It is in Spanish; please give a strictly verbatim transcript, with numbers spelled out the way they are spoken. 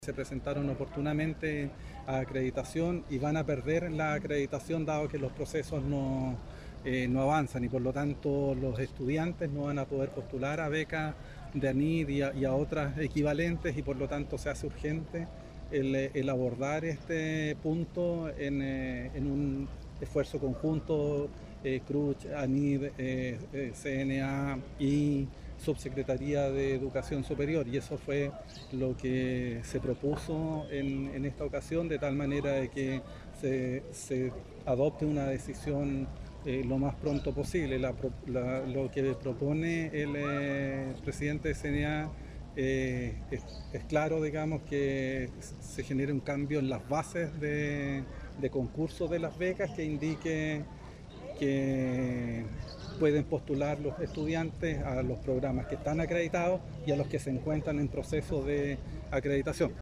Se presentaron oportunamente a acreditación y van a perder la acreditación dado que los procesos no, eh, no avanzan y por lo tanto los estudiantes no van a poder postular a becas de ANID y a, y a otras equivalentes y por lo tanto se hace urgente el, el abordar este punto en, eh, en un esfuerzo conjunto, eh, C R U C H, ANID, eh, eh, C N A y Subsecretaría de Educación Superior, y eso fue lo que se propuso en, en esta ocasión, de tal manera de que se, se adopte una decisión eh, lo más pronto posible. La, la, lo que propone el eh, presidente de C N A eh, es, es claro, digamos, que se genere un cambio en las bases de, de concurso de las becas que indique que pueden postular los estudiantes a los programas que están acreditados y a los que se encuentran en proceso de acreditación.